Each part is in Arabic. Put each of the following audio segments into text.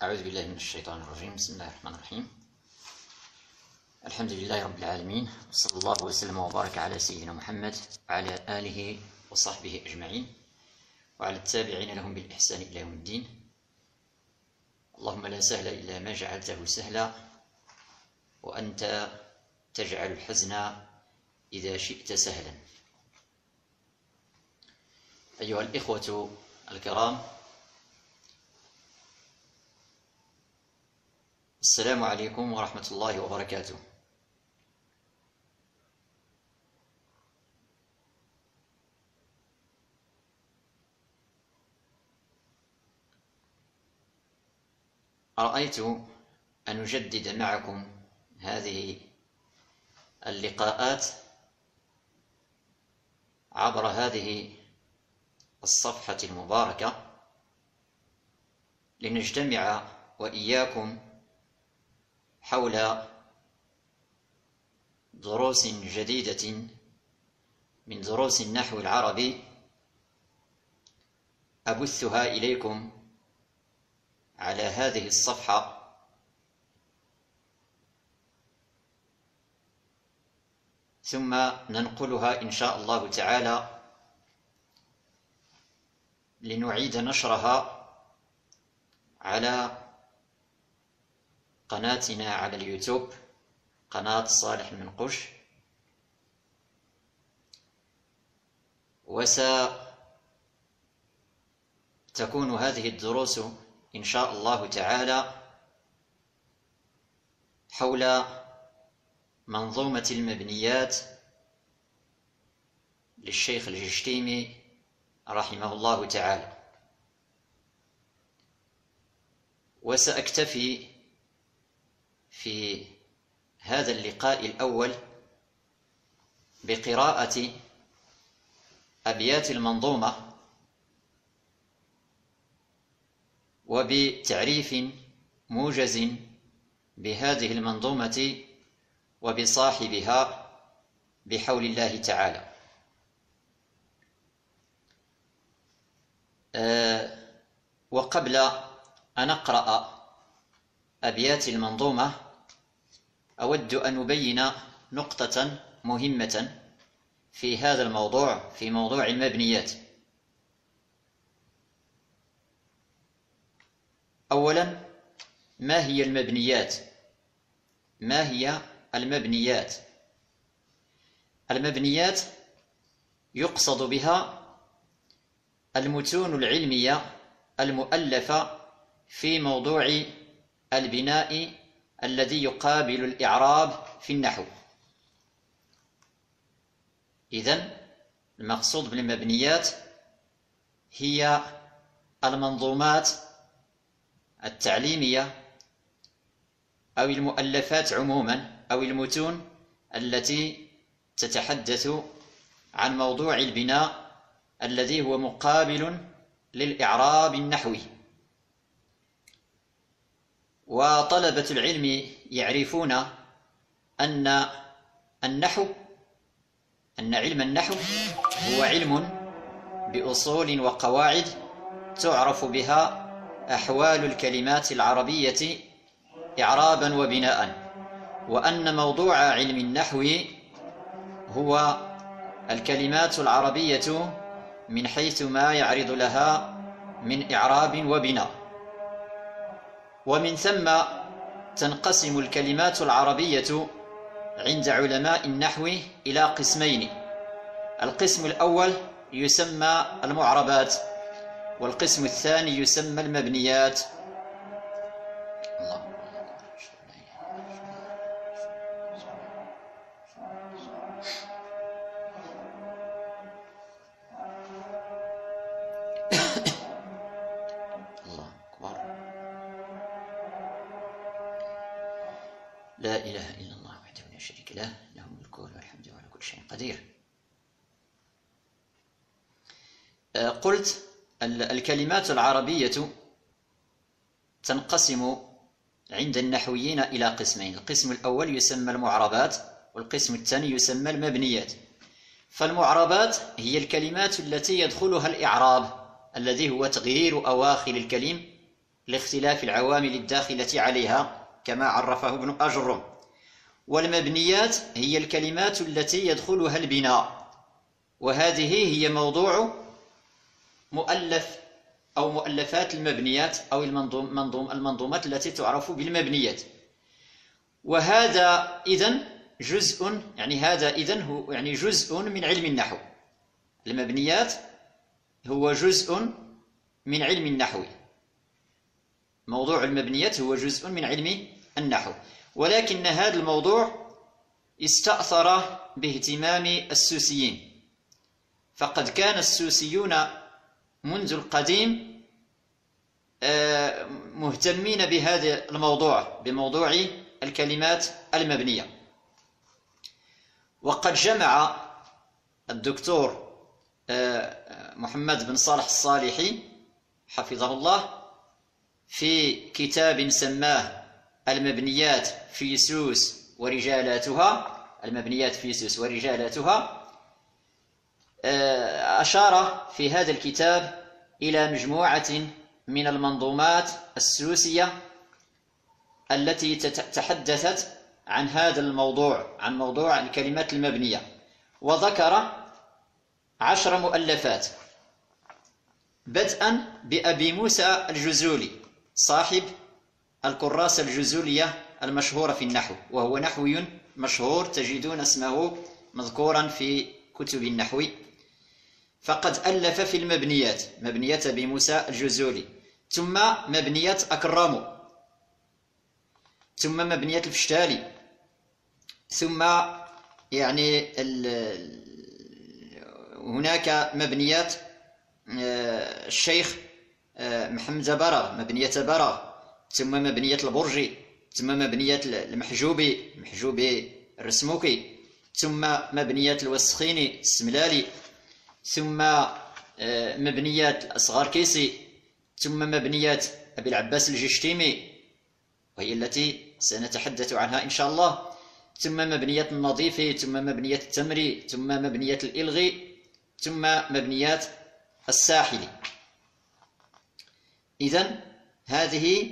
أعوذ بالله من الشيطان الرجيم. بسم الله الرحمن الرحيم. الحمد لله رب العالمين، وصلى الله وسلم وبارك على سيدنا محمد وعلى آله وصحبه أجمعين وعلى التابعين لهم بالإحسان إلى يوم الدين. اللهم لا سهل إلا ما جعلته سهلا، وأنت تجعل الحزن إذا شئت سهلا. أيها الإخوة الكرام، السلام عليكم ورحمة الله وبركاته. أرأيت أن أجدد معكم هذه اللقاءات عبر هذه الصفحة المباركة لنجتمع وإياكم حول دروس جديدة من دروس النحو العربي أبثها إليكم على هذه الصفحة، ثم ننقلها إن شاء الله تعالى لنعيد نشرها على قناتنا على اليوتيوب، قناة صالح المنقوش. وستكون هذه الدروس إن شاء الله تعالى حول منظومة المبنيات للشيخ الجشتيمي رحمه الله تعالى. وسأكتفي في هذا اللقاء الأول بقراءة أبيات المنظومة وبتعريف موجز بهذه المنظومة وبصاحبها بحول الله تعالى. وقبل أن أقرأ أبيات المنظومة أود أن أبين نقطة مهمة في هذا الموضوع، في موضوع المبنيات. أولا، ما هي المبنيات؟ ما هي المبنيات؟ المبنيات يقصد بها المتون العلمية المؤلفة في موضوع البناء الذي يقابل الإعراب في النحو. إذن المقصود بالمبنيات هي المنظومات التعليمية أو المؤلفات عموما أو المتون التي تتحدث عن موضوع البناء الذي هو مقابل للإعراب النحوي. وطلبة العلم يعرفون أن علم النحو هو علم بأصول وقواعد تعرف بها أحوال الكلمات العربية إعرابا وبناء، وأن موضوع علم النحو هو الكلمات العربية من حيث ما يعرض لها من إعراب وبناء. ومن ثم تنقسم الكلمات العربية عند علماء النحو إلى قسمين: القسم الأول يسمى المعربات، والقسم الثاني يسمى المبنيات. لا إله إلا الله وحده لا شريك له، له الملك وله الحمد وعلى كل شيء قدير. قلت الكلمات العربية تنقسم عند النحويين إلى قسمين: القسم الأول يسمى المعربات، والقسم الثاني يسمى المبنيات. فالمعربات هي الكلمات التي يدخلها الإعراب الذي هو تغيير أواخر الكلم لاختلاف العوامل الداخلة عليها كما عرفه ابن أجرم. والمبنيات هي الكلمات التي يدخلها البناء، وهذه هي موضوع مؤلف أو مؤلفات المبنيات أو المنظومات التي تعرف بالمبنيات. وهذا إذن جزء، يعني هذا إذن هو يعني جزء من علم النحو. المبنيات هو جزء من علم النحو، موضوع المبنيات هو جزء من علم النحو، ولكن هذا الموضوع استأثر باهتمام السوسيين، فقد كان السوسيون منذ القديم مهتمين بهذا الموضوع، بموضوع الكلمات المبنية. وقد جمع الدكتور محمد بن صالح الصالحي حفظه الله في كتاب سماه المبنيات في سوس ورجالاتها، المبنيات في سوس ورجالاتها، أشار في هذا الكتاب إلى مجموعة من المنظومات السوسية التي تحدثت عن هذا الموضوع، عن موضوع الكلمات المبنية، وذكر 10 مؤلفات، بدءا بأبي موسى الجزولي صاحب الكراسة الجزولية المشهورة في النحو، وهو نحوي مشهور تجدون اسمه مذكورا في كتب النحو. فقد ألف في المبنيات، مبنيات أبي موسى الجزولي، ثم مبنيات أكرامو، ثم مبنيات الفشتالي، ثم يعني هناك مبنيات الشيخ محمد برغ، مبنية برغ، ثم مبنية البرجي، ثم مبنية المحجوبي الرسموكي، ثم مبنية الوسخيني السملالي، ثم مبنيات الأصغر كيسي، ثم مبنيات أبي العباس الجشتيمي وهي التي سنتحدث عنها إن شاء الله، ثم مبنيات النظيفي، ثم مبنيات التمري، ثم مبنيات الإلغي، ثم مبنيات الساحلي. إذن هذه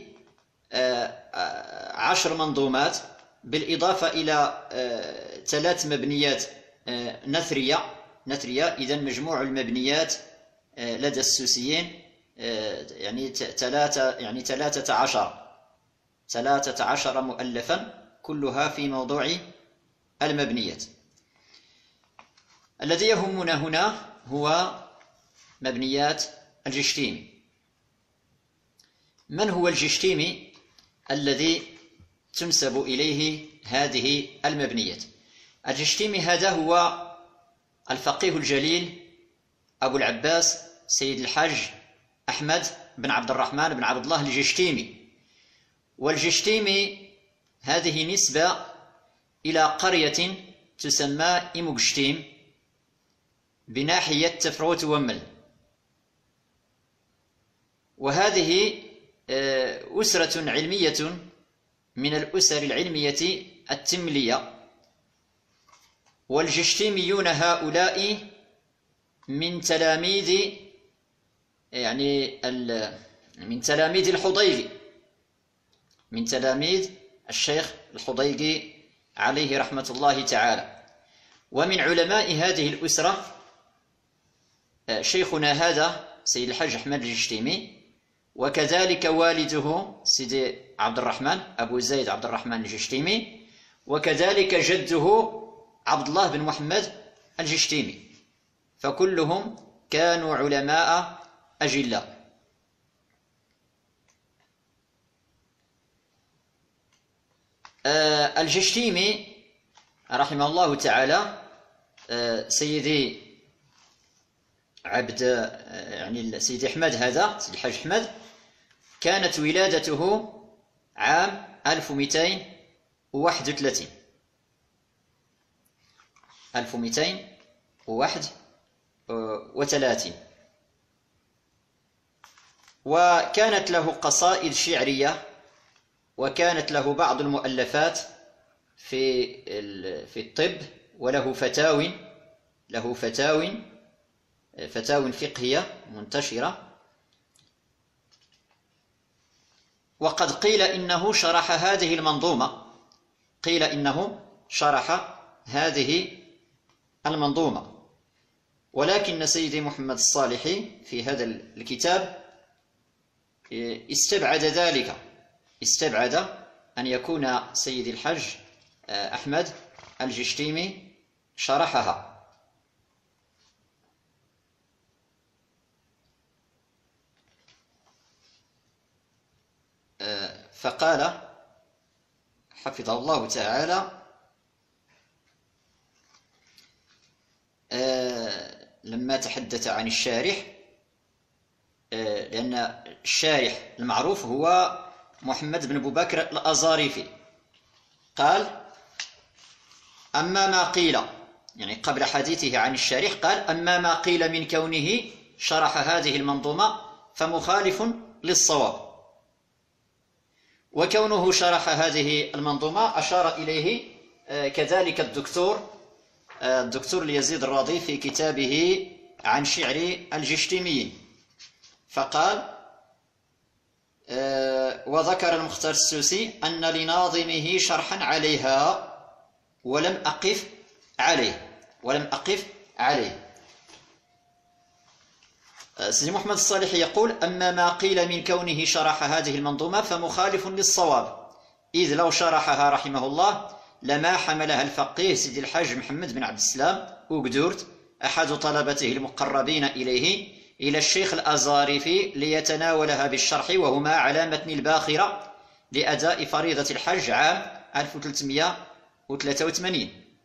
10 منظومات، بالإضافة إلى 3 مبنيات نثرية. إذن مجموع المبنيات لدى السوسيين يعني 13 مؤلفا، كلها في موضوع المبنيات. الذي يهمنا هنا هو مبنيات الجشتيمي. من هو الجشتيمي الذي تنسب إليه هذه المبنيات؟ الجشتيمي هذا هو الفقيه الجليل أبو العباس سيد الحاج أحمد بن عبد الرحمن بن عبد الله الجشتيمي. والجشتيمي هذه نسبة إلى قرية تسمى إموغشتيم بناحية تفروت ومل، وهذه أسرة علمية من الأسر العلمية التملية. والجشتيميون هؤلاء من تلاميذ الحضيغي، من تلاميذ الشيخ الحضيغي عليه رحمة الله تعالى. ومن علماء هذه الأسرة شيخنا هذا سيد الحاج أحمد الجشتيمي، وكذلك والده سيدي عبد الرحمن أبو زيد عبد الرحمن الجشتيمي، وكذلك جده عبد الله بن محمد الجشتيمي، فكلهم كانوا علماء أجلاء. الجشتيمي رحمه الله تعالى سيدي سيدي أحمد هذا سيدي الحاج أحمد، كانت ولادته عام 1231 وكانت له قصائد شعرية، وكانت له بعض المؤلفات في الطب، وله فتاوى فقهية منتشرة. وقد قيل إنه شرح هذه المنظومة، قيل إنه شرح هذه المنظومة، ولكن سيدي محمد الصالحي في هذا الكتاب استبعد ذلك، استبعد أن يكون سيدي الحج أحمد الجشتيمي شرحها. فقال حفظه الله تعالى لما تحدث عن الشارح، لأن الشارح المعروف هو محمد بن أبو بكر الأزاريفي، قال أما ما قيل، يعني قبل حديثه عن الشارح قال أما ما قيل من كونه شرح هذه المنظومة فمخالف للصواب، وكونه شرح هذه المنظومة أشار إليه كذلك الدكتور اليزيد الراضي في كتابه عن شعر الجشتيميين، فقال وذكر المختار السوسي أن لناظمه شرحا عليها ولم أقف عليه. سيدي محمد الصالح يقول أما ما قيل من كونه شرح هذه المنظومة فمخالف للصواب، إذ لو شرحها رحمه الله لما حملها الفقيه سيدي الحاج محمد بن عبد السلام وقدورت أحد طلبته المقربين إليه إلى الشيخ الأزاريفي ليتناولها بالشرح، وهما على متن الباخرة لأداء فريضة الحج عام 1383،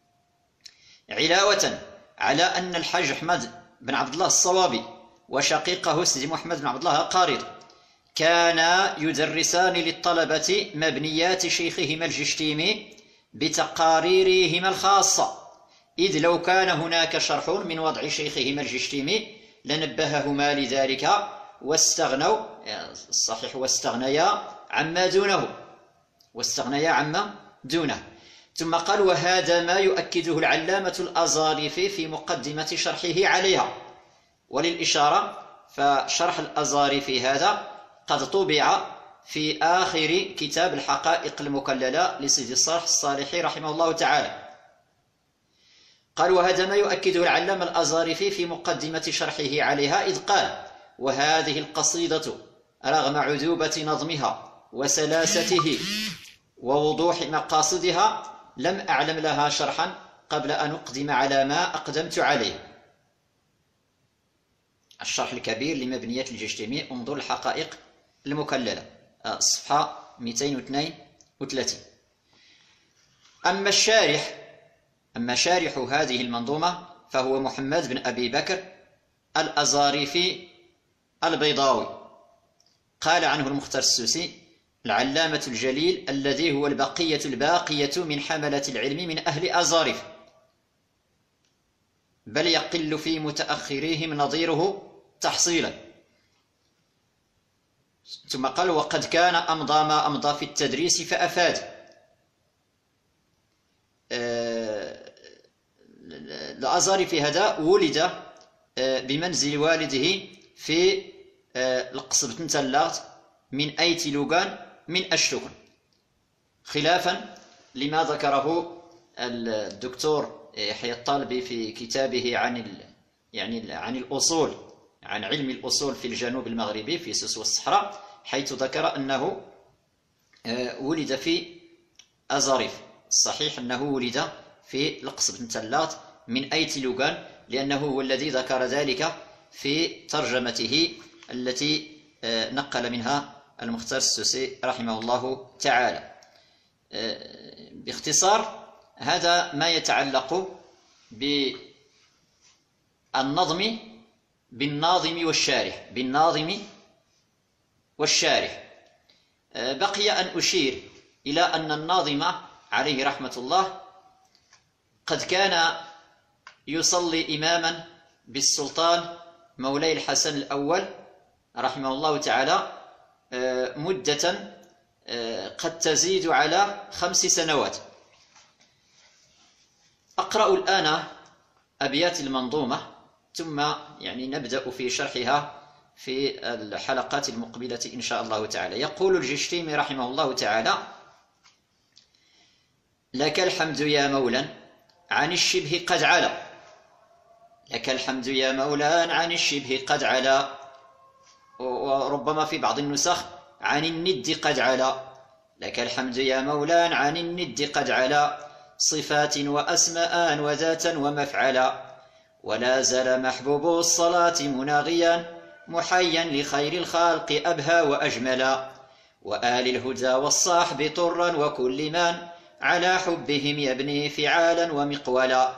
علاوة على أن الحاج أحمد بن عبد الله الصوابي وشقيقه سيدي محمد بن عبد الله قارض كانا يدرسان للطلبة مبنيات شيخهما الجشتيمي بتقاريرهما الخاصة، إذ لو كان هناك شرح من وضع شيخهما الجشتيمي لنبههما لذلك واستغنوا، الصحيح واستغنيا عما دونه. ثم قال وهذا ما يؤكده العلامة الأزاريفي في مقدمة شرحه عليها. وللإشارة فشرح الأزاريفي هذا قد طبع في آخر كتاب الحقائق المكللة لسيدي الصالح الصالحي رحمه الله تعالى. قال وهذا ما يؤكده العلامة الأزاريفي في مقدمة شرحه عليها، إذ قال وهذه القصيدة رغم عذوبة نظمها وسلاسته ووضوح مقاصدها لم أعلم لها شرحا قبل أن أقدم على ما أقدمت عليه. الشرح الكبير لمبنيات الجشتيمي، انظر الحقائق المكللة صفحة 232. أما شارح هذه المنظومة فهو محمد بن أبي بكر الأزاريفي البيضاوي، قال عنه المختار السوسي العلامة الجليل الذي هو البقية الباقية من حملة العلم من أهل أزارف، بل يقل في متأخريهم نظيره تحصيلا. ثم قال وقد كان أمضى ما أمضى في التدريس فأفاد. الأزاريفي هذا ولد بمنزل والده في القصب تنتلاغت من أيت لوغان من أشتوكن، خلافا لما ذكره الدكتور يحيى الطالبي في كتابه عن الأصول، عن علم الأصول في الجنوب المغربي في سوس والصحراء، حيث ذكر أنه ولد في أزاريف. الصحيح أنه ولد في القصب نتلات من أيت لوغان، لأنه هو الذي ذكر ذلك في ترجمته التي نقل منها المختار السوسي رحمه الله تعالى. باختصار هذا ما يتعلق بالنظم بالناظم والشارح. بقي أن أشير إلى أن الناظم عليه رحمة الله قد كان يصلي إماما بالسلطان مولاي الحسن الأول رحمه الله تعالى مدة قد تزيد على 5 سنوات. أقرأ الآن أبيات المنظومة ثم نبدأ في شرحها في الحلقات المقبلة إن شاء الله تعالى. يقول الجشتيمي رحمه الله تعالى: لك الحمد يا مولا عن الشبه قد علا، لك الحمد يا مولا عن الشبه قد علا، وربما في بعض النسخ عن الند قد علا. لك الحمد يا مولا عن الند قد علا، صفات وأسماء وذاتا ومفعلا. ولا زال محبوب الصلاة مناغيا، محيا لخير الخلق أبهى وأجملا. وآل الهدى والصحب طرا وكل من على حبهم يبني فعالا ومقولا.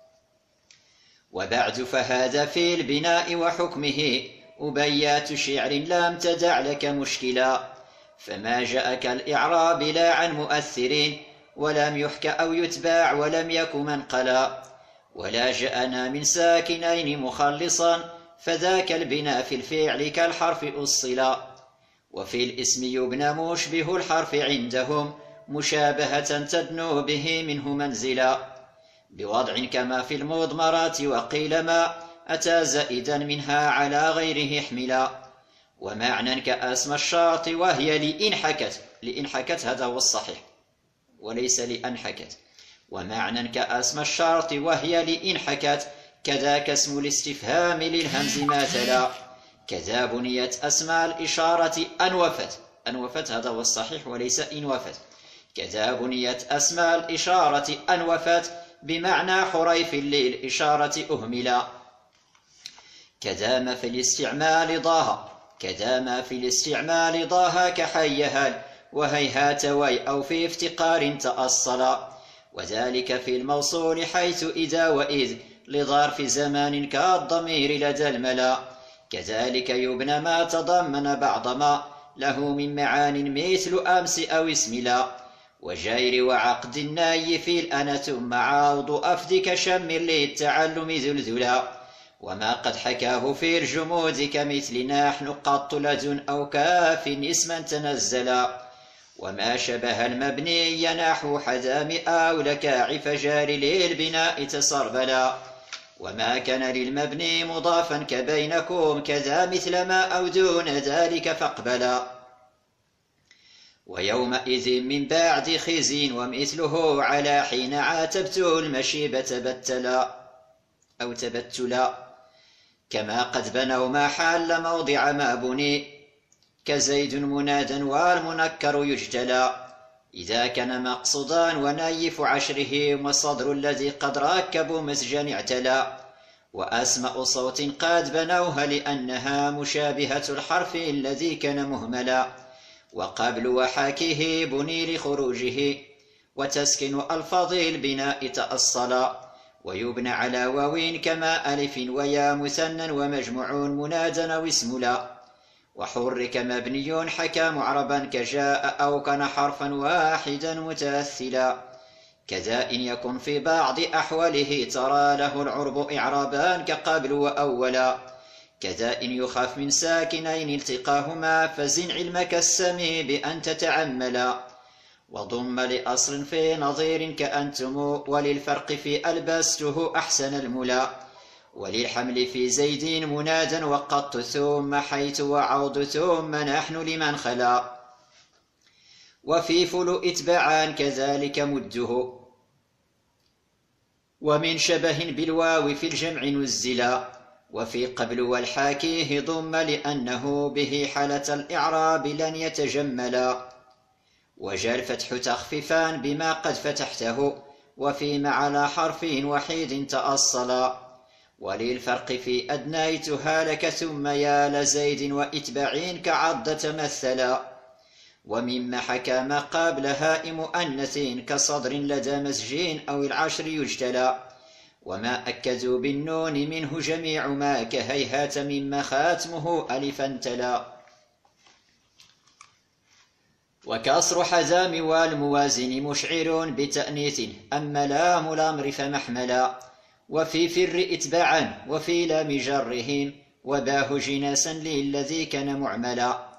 وبعد فهذا في البناء وحكمه أبيات شعر لم تدع لك مشكلا. فما جاءك الإعراب لا عن مؤثرين، ولم يحك أو يتباع ولم يك منقلا. ولا جاءنا من ساكنين مخلصا، فذاك البناء في الفعل كالحرف أصلا. وفي الاسم يبنى مشبه الحرف عندهم، مشابهة تدنو به منه منزلا. بوضع كما في المضمرات، وقيل ما أتى زائدا منها على غيره احملا. ومعنى كأسم الشرط وهي لإن حكت، لإن حكت هذا هو الصحيح وليس لأن حكت. ومعنى كأسم الشرط وهي لإن حكت، كذاك اسم الاستفهام للهمز ما تلا. كذا بنيت أسماء الإشارة أن وفت، أن وفت هذا هو الصحيح وليس إن وفت. كذا بنيت أسماء الإشارة أن وفت، بمعنى حريف للإشارة أهملا. كذا ما في الاستعمال ضاها، كذا ما في الاستعمال ضاها كحيها وهيهات وي، أو في افتقار تأصلا. وذلك في الموصول حيث إذا وإذ، لظرف زمان كالضمير لدى الملا. كذلك يبنى ما تضمن بعض ما له من معان مثل أمس أو اسم لا. وجير وعقد الناي في الأنا ثم عوض أفدك شمر للتعلم ذلذلا. وما قد حكاه في الجمود كمثل نحن قط لدن أو كاف اسما تنزلا. وما شبه المبني نحو حذام أو لكاع فجار للبناء تسربلا. وما كان للمبني مضافا كبينكم، كذا مثل ما أو دون ذلك فاقبلا. ويومئذ من بعد خزي ومثله على حين عاتبت المشيب تبتلا أو تبتلا. كما قد بنوا ما حال موضع ما بني، كزيد منادا والمنكر يجتلى. إذا كان مقصودا ونيف عشره، والصدر الذي قد ركبوا مسجا اعتلى. وأسمأ صوت قد بنوها لأنها مشابهة الحرف الذي كان مهملا. وقبل وحاكيه بني لخروجه، وتسكن ألفاظ البناء تأصلا. ويبنى على واو كما ألف ويا مثنى ومجموع منادا واسم لا. وحرك مبني حكى معربا كجاء أو كان حرفا واحدا متأثلا. كذا إن يكن في بعض أحواله ترى له العرب إعرابا كقبل وأولا. كذا إن يخاف من ساكنين التقاهما، فزن علمك السمي بأن تتعملا. وضم لأصل في نظير كأنتم، وللفرق في ألبسته أحسن الملا. وللحمل في زيد منادا وقط ثم حيث وعوض ثم نحن لمن خلا. وفي فلو اتبعان كذلك مده، ومن شبه بالواو في الجمع نزلا. وفي قبل والحاكيه ضم لأنه به حالة الإعراب لن يتجملا. وجاء الفتح تخفيفان بما قد فتحته، وفيما على حرف وحيد تأصلا. وللفرق في أدنيتها لك ثم يا لزيد وإتباعين كعض تمثلا. ومما حكى ما قبلها مؤنث كصدر لدى مسجين أو العشر يجتلى. وما أكدوا بالنون منه جميع ما كهيهات مما خاتمه ألفا تلا. وكسر حزام والموازن مشعر بتأنيث، أما لام الأمر فمحملا. وفي فر اتباعا وفي لام جرهم، وباه جناسا للذي كان معملا.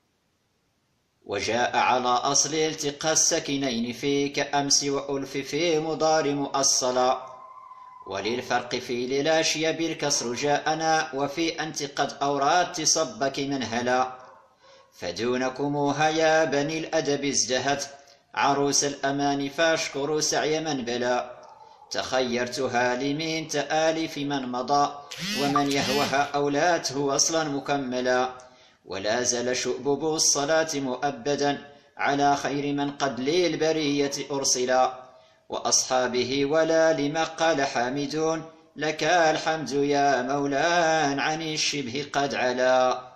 وجاء على أصل التقى السكنين في كأمس وألف في مضار مؤصلا. وللفرق في للاشي بالكسر جاءنا، وفي أنت قد أوردت صبك من هلا. فدونكم هيا بني الأدب ازدهت عروس الأمان، فاشكروا سعي من بلا. تخيرتها لمن تآلف من مضى، ومن يهوها أولاته وصلا مكملا. ولا زال شؤبب الصلاة مؤبدا على خير من قد للبرية أرسلا. وأصحابه ولا لما قال حامدون، لك الحمد يا مولان عن الشبه قد علا.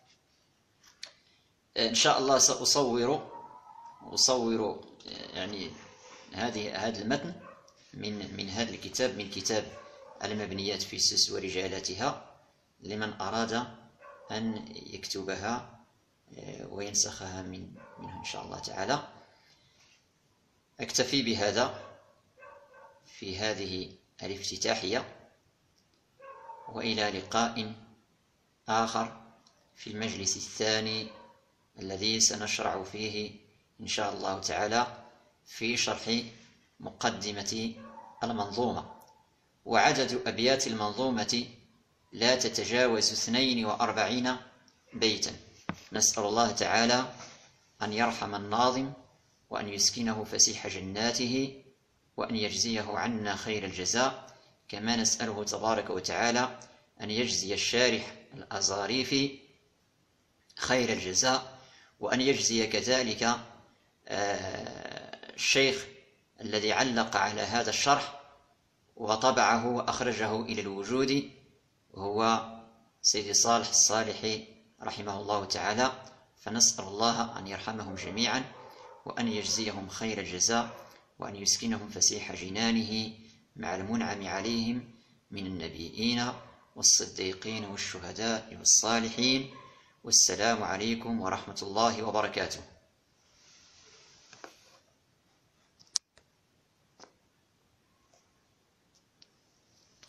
إن شاء الله سأصور يعني هذا المتن من هذا الكتاب، من كتاب المبنيات في السس ورجالاتها، لمن أراد أن يكتبها وينسخها منه إن شاء الله تعالى. أكتفي بهذا في هذه الافتتاحية، وإلى لقاء آخر في المجلس الثاني الذي سنشرع فيه إن شاء الله تعالى في شرح مقدمة المنظومة. وعدد أبيات المنظومة لا تتجاوز 42 بيتا. نسأل الله تعالى أن يرحم الناظم، وأن يسكنه فسيح جناته، وأن يجزيه عنا خير الجزاء. كما نسأله تبارك وتعالى أن يجزي الشارح الأزاريفي خير الجزاء، وأن يجزي كذلك الشيخ الذي علق على هذا الشرح وطبعه وأخرجه إلى الوجود، وهو سيدي صالح الصالحي رحمه الله تعالى. فنسأل الله أن يرحمهم جميعا، وأن يجزيهم خير الجزاء، وأن يسكنهم فسيح جنانه مع المنعم عليهم من النبيين والصديقين والشهداء والصالحين. والسلام عليكم ورحمة الله وبركاته.